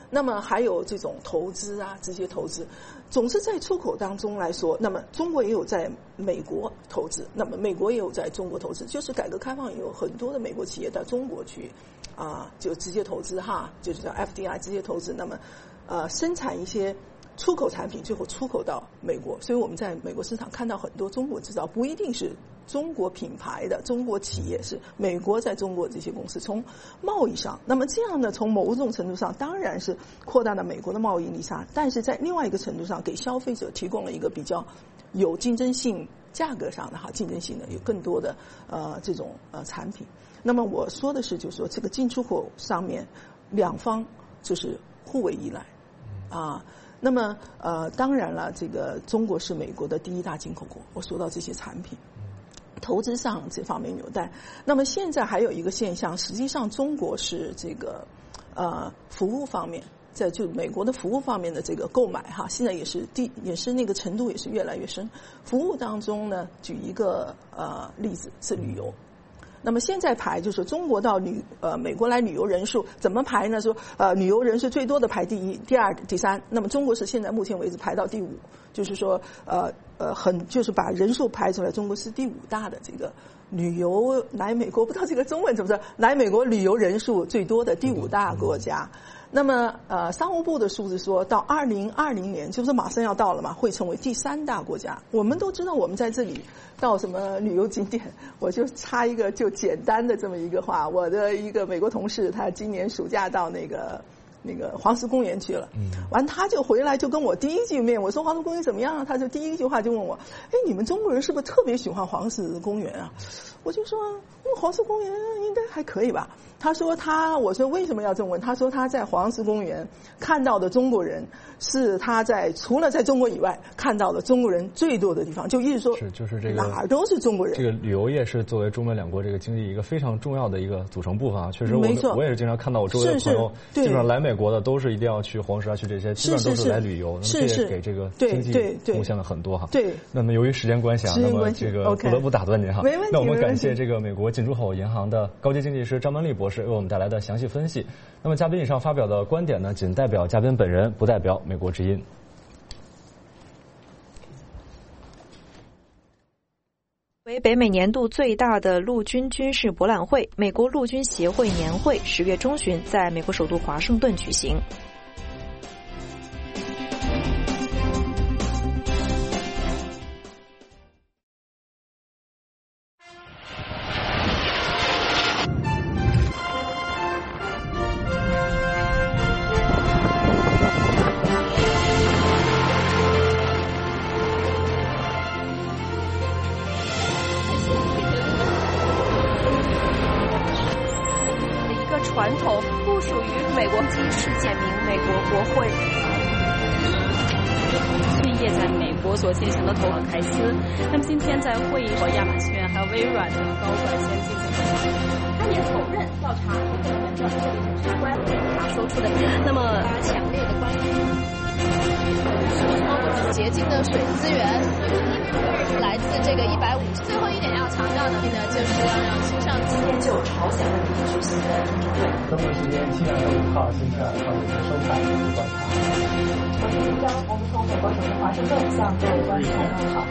那么还有这种投资啊，直接投资，总是在出口当中来说，那么中国也有在美国投资，那么美国也有在中国投资，就是改革开放也有很多的美国企业到中国去就直接投资哈，就是叫 FDI 直接投资，那么生产一些出口产品，最后出口到美国，所以我们在美国市场看到很多中国制造，不一定是中国品牌的中国企业，是美国在中国这些公司。从贸易上，那么这样呢，从某种程度上当然是扩大了美国的贸易逆差，但是在另外一个程度上，给消费者提供了一个比较有竞争性、价格上的竞争性的有更多的这种产品。那么我说的是，就是说这个进出口上面两方就是互为依赖那么当然了，这个中国是美国的第一大进口国，我说到这些产品。投资上这方面有待。那么现在还有一个现象，实际上中国是这个服务方面，在就美国的服务方面的这个购买现在也是那个程度也是越来越深。服务当中呢，举一个例子是旅游。那么现在排就是中国到美国来旅游人数怎么排呢？说旅游人数最多的排第一、第二、第三。那么中国是现在目前为止排到第5，就是说就是把人数排出来，中国是第5大的这个旅游来美国，不知道这个中文怎么说，来美国旅游人数最多的第5大国家。那么商务部的数字说到2020年，就是马上要到了嘛，会成为第3大国家。我们都知道，我们在这里到什么旅游景点，我就插一个就简单的这么一个话，我的一个美国同事，他今年暑假到那个黄石公园去了，完他就回来就跟我第一句面，我说黄石公园怎么样啊？他就第一句话就问我，你们中国人是不是特别喜欢黄石公园啊？我就说黄石公园应该还可以吧。我说为什么要这么问？他说他在黄石公园看到的中国人是他除了在中国以外看到的中国人最多的地方，就意思说就是这个哪儿都是中国人。 这个旅游业是作为中美两国这个经济一个非常重要的一个组成部分啊。确实我也是经常看到我周围的朋友，基本上来美国的都是一定要去黄石去这些，基本上都是来旅游，那么这也给这个经济贡献了很多哈。 对。 那么由于时间关系那么这个不得不打断您哈。 没问题。 那我们感谢这个美国进出口银行的高级经济师张文丽博士为我们带来的详细分析。那么嘉宾以上发表的观点呢，仅代表嘉宾本人，不代表美国之音。 为北美年度最大的陆军军事博览会，美国陆军协会年会10月中旬在美国首都华盛顿举行。 传统不属于美国机是简明美国国会。企业在美国所进行的投凯斯，那么今天在会议和亚马逊还有微软的高管先进行他也否认调查和个人的相关他说出的，那么强烈的关于洁净的水资源来自这个150。最后一点要强调的呢，就是要让新上今天就朝鲜问题举行的中常会。 中国时间7月5号星期2上午的收看与观察。 我们从美国首都华盛顿向各位观众问好。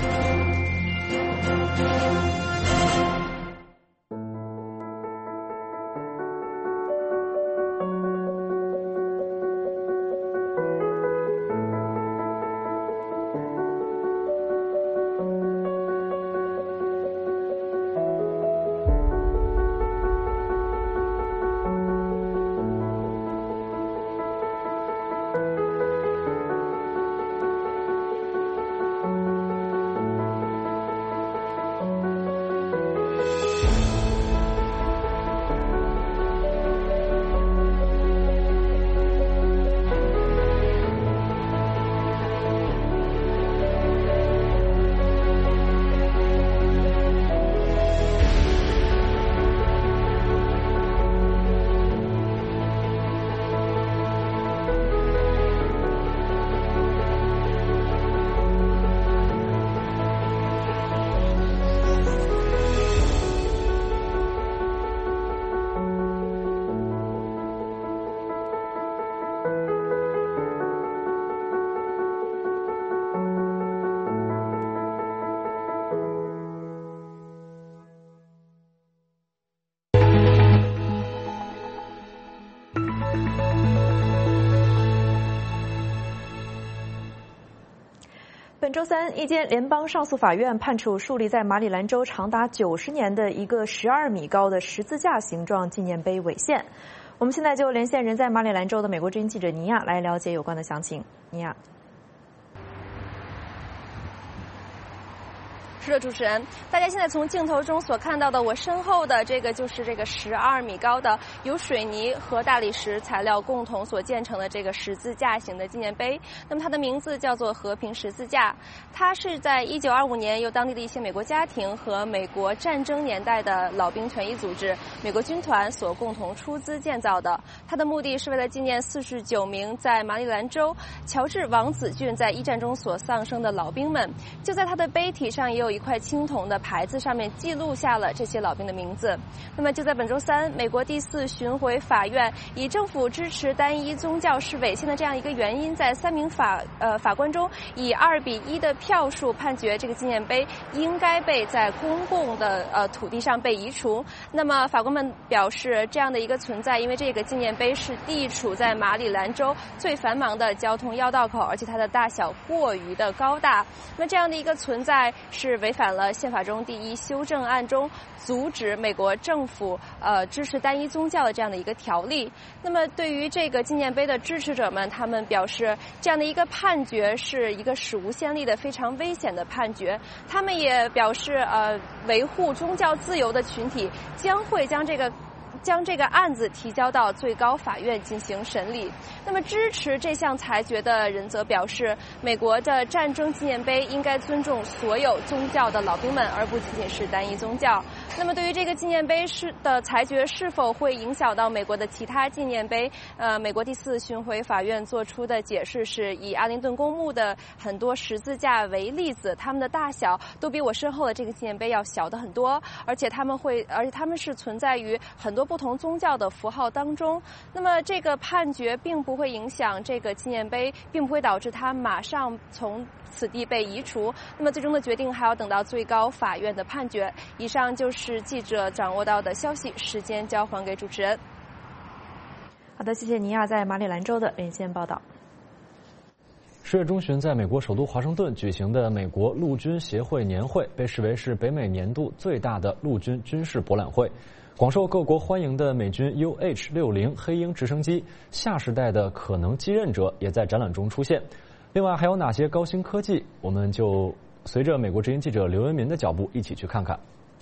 本周三，一间联邦上诉法院判处树立在马里兰州长达90年的一个12米高的十字架形状纪念碑违宪。我们现在就连线人在马里兰州的美国之音记者尼亚来了解有关的详情。尼亚。 是的，主持人，大家现在从镜头中所看到的，我身后的这个就是这个12米高的由水泥和大理石材料共同所建成的这个十字架形的纪念碑。那么它的名字叫做和平十字架，它是在1925年由当地的一些美国家庭和美国战争年代的老兵权益组织美国军团所共同出资建造的。它的目的是为了纪念49名在马里兰州乔治王子郡在一战中所丧生的老兵们。就在它的碑体上也有一块青铜的牌子，上面记录下了这些老兵的名字。那么就在本周三，美国第4巡回法院以政府支持单一宗教是违宪的这样一个原因，在3名法官中以2比1的票数判决这个纪念碑应该被在公共的土地上被移除。那么法官们表示，这样的一个存在，因为这个纪念碑是地处在马里兰州最繁忙的交通要道口，而且它的大小过于的高大。那这样的一个存在是违反了宪法中第1修正案中阻止美国政府支持单一宗教的这样的一个条例。那么对于这个纪念碑的支持者们，他们表示这样的一个判决是一个史无先例的非常危险的判决。他们也表示维护宗教自由的群体将会将这个案子提交到最高法院进行审理。那么支持这项裁决的人则表示，美国的战争纪念碑应该尊重所有宗教的老兵们，而不仅仅是单一宗教。那么对于这个纪念碑的裁决是否会影响到美国的其他纪念碑，美国第4巡回法院做出的解释是以阿灵顿公墓的很多十字架为例子，它们的大小都比我身后的这个纪念碑要小得很多，而且它们是存在于很多不同宗教的符号当中。那么这个判决并不会影响这个纪念碑，并不会导致它马上从此地被移除。那么最终的决定还要等到最高法院的判决。以上就是记者掌握到的消息，时间交还给主持人。 好的，谢谢尼亚在马里兰州的连线报道。 10月中旬，在美国首都华盛顿举行的美国陆军协会年会被视为是北美年度最大的陆军军事博览会。广受各国欢迎的美军 UH-60黑鹰直升机下世代的可能继任者也在展览中出现。另外还有哪些高新科技，我们就随着美国之音记者刘文民的脚步一起去看看。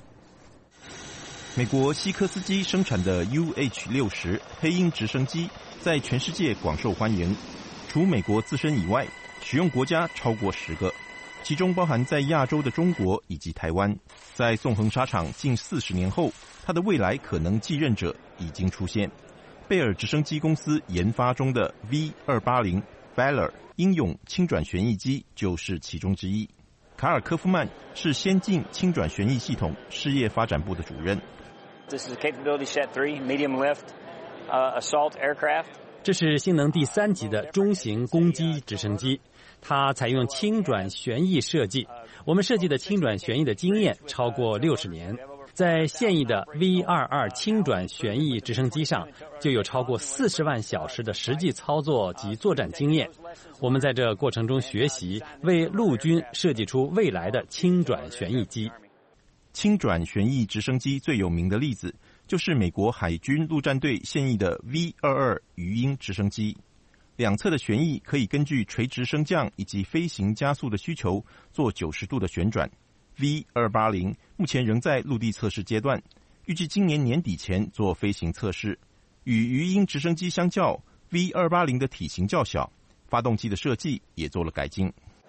美国西科斯基生产的 UH-60黑鹰直升机在全世界广受欢迎，除美国自身以外，使用国家超过10个，其中包含在亚洲的中国以及台湾。在纵横沙场近40年后，它的未来可能继任者已经出现。贝尔直升机公司研发中的 V-280 Valor 英勇轻转旋翼机就是其中之一。卡尔科夫曼是先进轻转旋翼系统事业发展部的主任。 This is Capability Set 3 Medium Lift Assault Aircraft。 这是性能第3级的中型攻击直升机，它采用轻转旋翼设计。我们设计的轻转旋翼的经验超过60年，在现役的 V-22轻转旋翼直升机上就有超过40万小时的实际操作及作战经验。我们在这过程中学习，为陆军设计出未来的轻转旋翼机。 轻转旋翼直升机最有名的例子就是美国海军陆战队现役的 V-22鱼鹰直升机。两侧的旋翼可以根据垂直升降以及飞行加速的需求做90度的旋转。V-280目前仍在陆地测试阶段，预计今年年底前做飞行测试。与鱼鹰直升机相较， V-280的体型较小，发动机的设计也做了改进。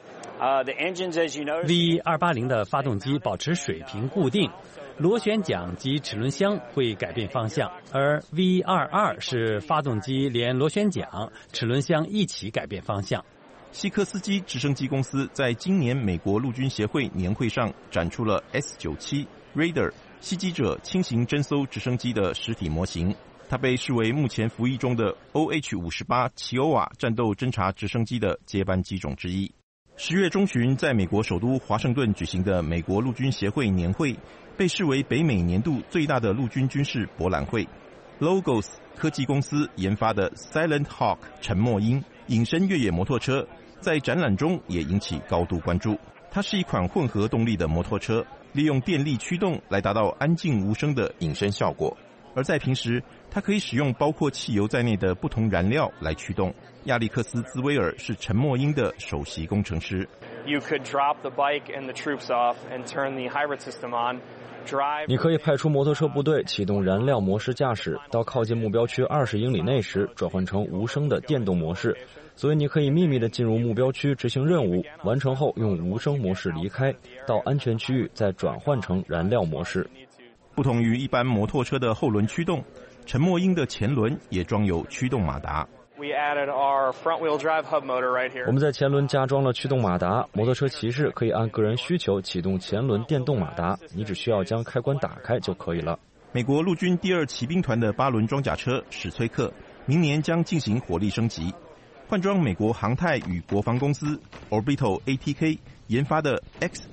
V-280的发动机保持水平固定，螺旋桨及齿轮箱会改变方向，而 V-22是发动机连螺旋桨、齿轮箱一起改变方向。 西科斯基直升机公司在今年美国陆军协会年会上展出了 S-97 Raider 袭击者轻型侦搜直升机的实体模型，它被视为目前服役中的 OH-58 奇欧瓦战斗侦察直升机的接班机种之一。10月中旬，在美国首都华盛顿举行的美国陆军协会年会被视为北美年度最大的陆军军事博览会。Logos 科技公司研发的 Silent Hawk 沉默鹰隐身越野摩托车在展览中也引起高度关注。它是一款混合动力的摩托车，利用电力驱动来达到安静无声的隐身效果。而在平时，它可以使用包括汽油在内的不同燃料来驱动。亚历克斯·兹威尔是陈默英的首席工程师。 You could drop the bike and the troops off and turn the hybrid system on. 你可以派出摩托车部队启动燃料模式驾驶，到靠近目标区20英里内时转换成无声的电动模式，所以你可以秘密地进入目标区执行任务，完成后用无声模式离开，到安全区域再转换成燃料模式。 不同于一般摩托车的后轮驱动，陈默英的前轮也装有驱动马达。 We added our front-wheel drive hub motor right here. 我们在前轮加装了驱动马达，摩托车骑士可以按个人需求启动前轮电动马达，你只需要将开关打开就可以了。 美国陆军第2骑兵团的8轮装甲车史崔克明年将进行火力升级，换装美国航太与国防公司 Orbital ATK 研发的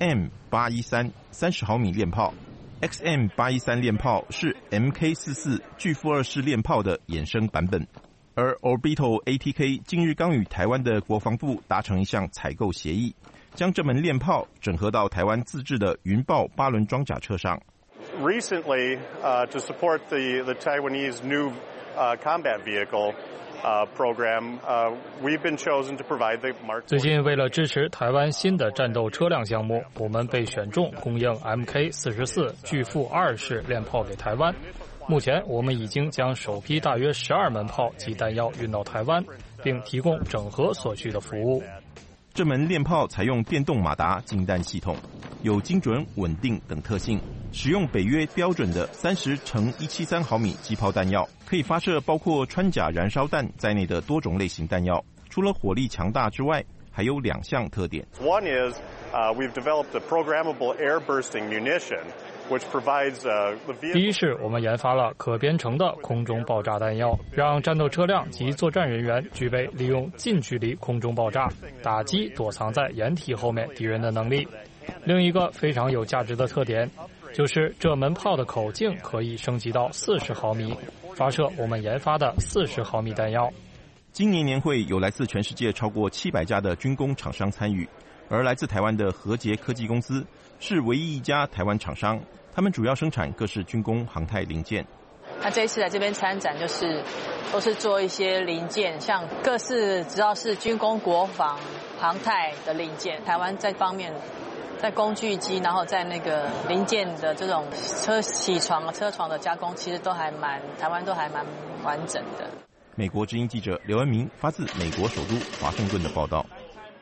XM813 30毫米链炮。XM813 链炮是 MK44 巨负2式链炮的衍生版本。而 Orbital ATK 近日刚与台湾的国防部达成一项采购协议，将这门链炮整合到台湾自制的云豹8轮装甲车上。 Recently, to support the Taiwanese new combat vehicle program, we've been chosen to provide the Mark. 最近为了支持台湾新的战斗车辆项目，我们被选中供应 MK44 巨负2式链炮给台湾。目前我们已经将首批大约12门炮及弹药运到台湾，并提供整合所需的服务。 这门链炮采用电动马达进弹系统，有精准、稳定等特性，使用北约标准的30×173毫米机炮弹药，可以发射包括穿甲燃烧弹在内的多种类型弹药。除了火力强大之外，还有2项特点。 One is we've developed a programmable air bursting munition.Which provides, the vehicle. 第一是我们研发了可编程的空中爆炸弹药，让战斗车辆及作战人员具备利用近距离空中爆炸打击躲藏在掩体后面敌人的能力。另一个非常有价值的特点就是这门炮的口径可以升级到40毫米，发射我们研发的40毫米弹药。 今年年会有来自全世界超过700家的军工厂商参与，而来自台湾的和捷科技公司是唯一一家台湾厂商，他们主要生产各式军工航太零件。 那这一次来这边参展，都是做一些零件，像各式只要是军工、国防、航太的零件。台湾在方面，在工具机，然后在那个零件的这种车床的加工，其实台湾都还蛮完整的。 美国之音记者刘恩明发自美国首都华盛顿的报道。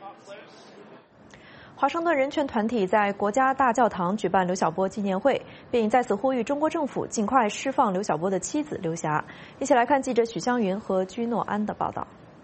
华盛顿人权团体在国家大教堂举办刘晓波纪念会，并在此呼吁中国政府尽快释放刘晓波的妻子刘霞。一起来看记者许湘云和居诺安的报道。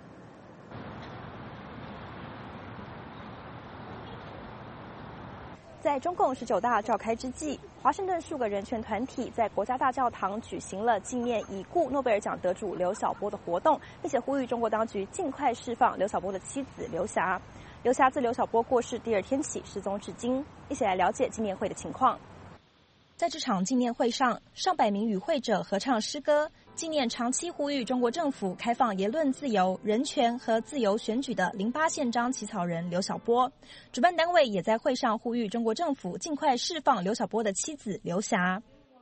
在中共19大召开之际，华盛顿数个人权团体在国家大教堂举行了纪念已故诺贝尔奖得主刘晓波的活动，并且呼吁中国当局尽快释放刘晓波的妻子刘霞。刘霞自刘晓波过世第2天起失踪至今。一起来了解纪念会的情况。在这场纪念会上，上百名与会者合唱诗歌，纪念长期呼吁中国政府开放言论自由、人权和自由选举的08宪章起草人刘晓波。主办单位也在会上呼吁中国政府尽快释放刘晓波的妻子刘霞。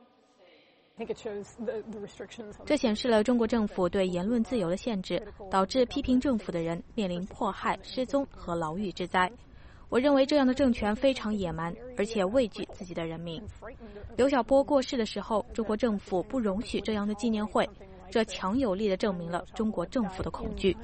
这显示了中国政府对言论自由的限制，导致批评政府的人面临迫害、失踪和牢狱之灾。我认为这样的政权非常野蛮，而且畏惧自己的人民。刘晓波过世的时候，中国政府不容许这样的纪念会，这强有力地证明了中国政府的恐惧。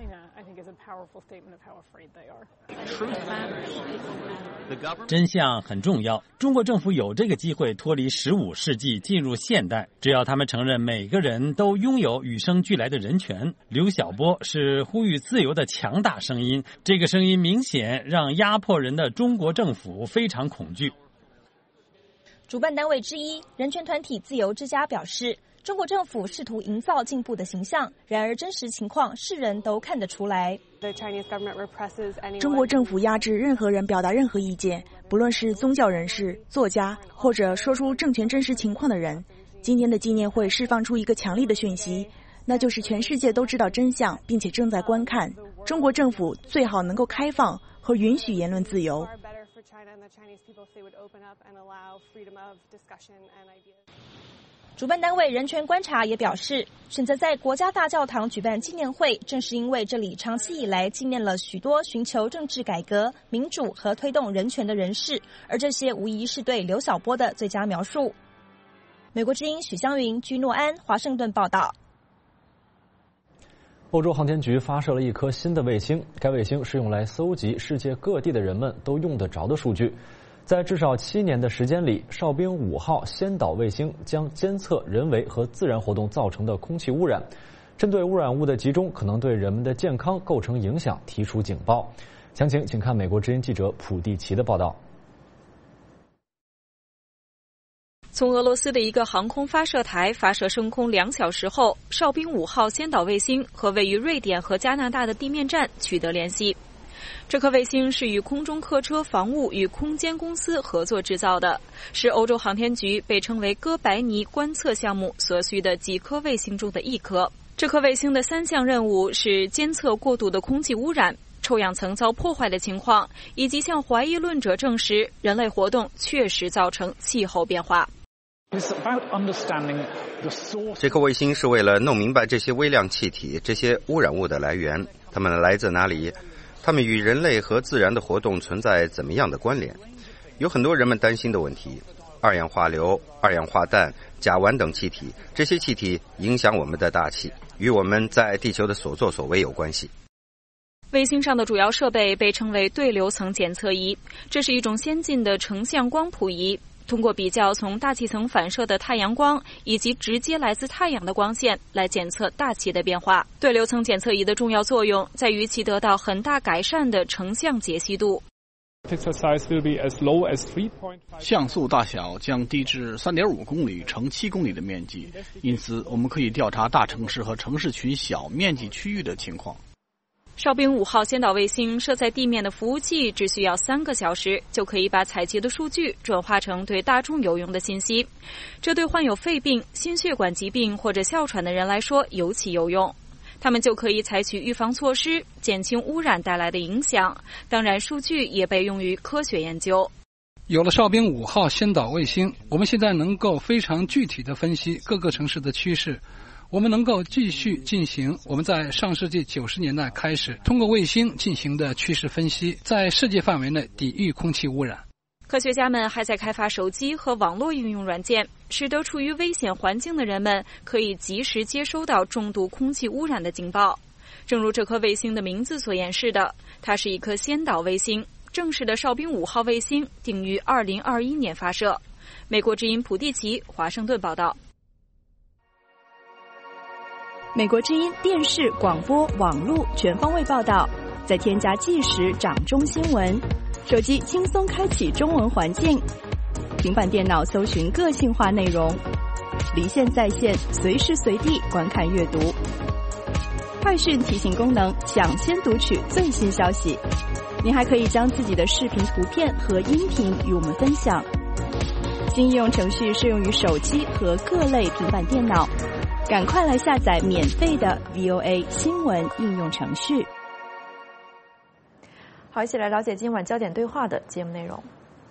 真相很重要，中国政府有这个机会脱离15世纪进入现代，只要他们承认每个人都拥有与生俱来的人权。刘晓波是呼吁自由的强大声音，这个声音明显让压迫人的中国政府非常恐惧。 主办单位之一人权团体自由之家表示，中国政府试图营造进步的形象，然而真实情况世人都看得出来。 中国政府压制任何人表达任何意见，不论是宗教人士、作家，或者说出政权真实情况的人。今天的纪念会释放出一个强力的讯息，那就是全世界都知道真相，并且正在观看。 中国政府最好能够开放和允许言论自由。 主办单位人权观察也表示，选择在国家大教堂举办纪念会，正是因为这里长期以来纪念了许多寻求政治改革、民主和推动人权的人士，而这些无疑是对刘晓波的最佳描述。美国之音许湘云、居诺安，华盛顿报道。 欧洲航天局发射了一颗新的卫星，该卫星是用来搜集世界各地的人们都用得着的数据。在至少7年的时间里，哨兵5号先导卫星将监测人为和自然活动造成的空气污染，针对污染物的集中可能对人们的健康构成影响提出警报。详情请看美国之音记者普蒂奇的报道。 从俄罗斯的一个航空发射台发射升空2小时后，哨兵5号先导卫星和位于瑞典和加拿大的地面站取得联系。这颗卫星是与空中客车防务与空间公司合作制造的，是欧洲航天局被称为哥白尼观测项目所需的几颗卫星中的一颗。这颗卫星的3项任务是监测过度的空气污染、臭氧层遭破坏的情况，以及向怀疑论者证实人类活动确实造成气候变化。 这颗卫星是为了弄明白这些微量气体、这些污染物的来源，它们来自哪里，它们与人类和自然的活动存在怎么样的关联。有很多人们担心的问题，二氧化硫、二氧化氮、甲烷等气体，这些气体影响我们的大气，与我们在地球的所作所为有关系。 卫星上的主要设备被称为对流层检测仪，这是一种先进的成像光谱仪，通过比较从大气层反射的太阳光以及直接来自太阳的光线来检测大气的变化。对流层检测仪的重要作用在于其得到很大改善的成像解析度。 像素大小将低至 3.5 公里乘7公里的面积，因此我们可以调查大城市和城市群小面积区域的情况。 哨兵5号先导卫星设在地面的服务器只需要3个小时就可以把采集的数据转化成对大众有用的信息，这对患有肺病、心血管疾病或者哮喘的人来说尤其有用。他们就可以采取预防措施，减轻污染带来的影响。当然，数据也被用于科学研究。 有了哨兵5号先导卫星，我们现在能够非常具体地分析各个城市的趋势。我们能够继续进行我们在上世纪90年代开始通过卫星进行的趋势分析，在世界范围内抵御空气污染。 科学家们还在开发手机和网络应用软件，使得处于危险环境的人们可以及时接收到重度空气污染的警报。正如这颗卫星的名字所演示的，它是一颗先导卫星。正式的哨兵5号卫星定于2021年发射。美国之音普蒂奇，华盛顿报道。 美国之音电视、广播、网络全方位报道，再添加即时掌中新闻，手机轻松开启中文环境，平板电脑搜寻个性化内容，离线在线，随时随地观看阅读。快讯提醒功能，抢先读取最新消息。您还可以将自己的视频、图片和音频与我们分享。新应用程序适用于手机和各类平板电脑。赶快来下载免费的 VOA 新闻应用程序。 好，一起来了解今晚焦点对话的节目内容。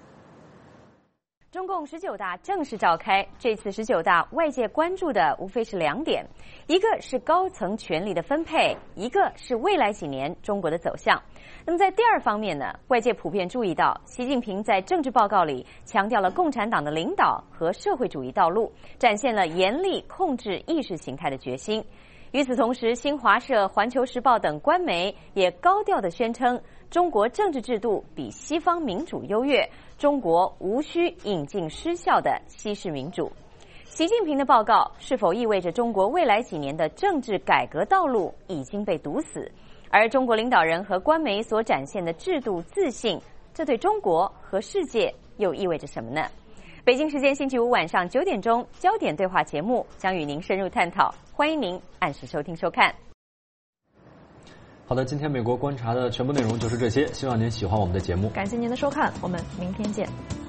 中共19大正式召开，这次19大外界关注的无非是2点，一个是高层权力的分配，一个是未来几年中国的走向。那么在第二方面呢，外界普遍注意到，习近平在政治报告里强调了共产党的领导和社会主义道路，展现了严厉控制意识形态的决心。与此同时，新华社、环球时报等官媒也高调地宣称，中国政治制度比西方民主优越，中国无需引进失效的西式民主。习近平的报告是否意味着中国未来几年的政治改革道路已经被堵死？而中国领导人和官媒所展现的制度自信，这对中国和世界又意味着什么呢？北京时间星期五晚上9点钟，焦点对话节目将与您深入探讨，欢迎您按时收听收看。 好的，今天美国观察的全部内容就是这些，希望您喜欢我们的节目。 感谢您的收看，我们明天见。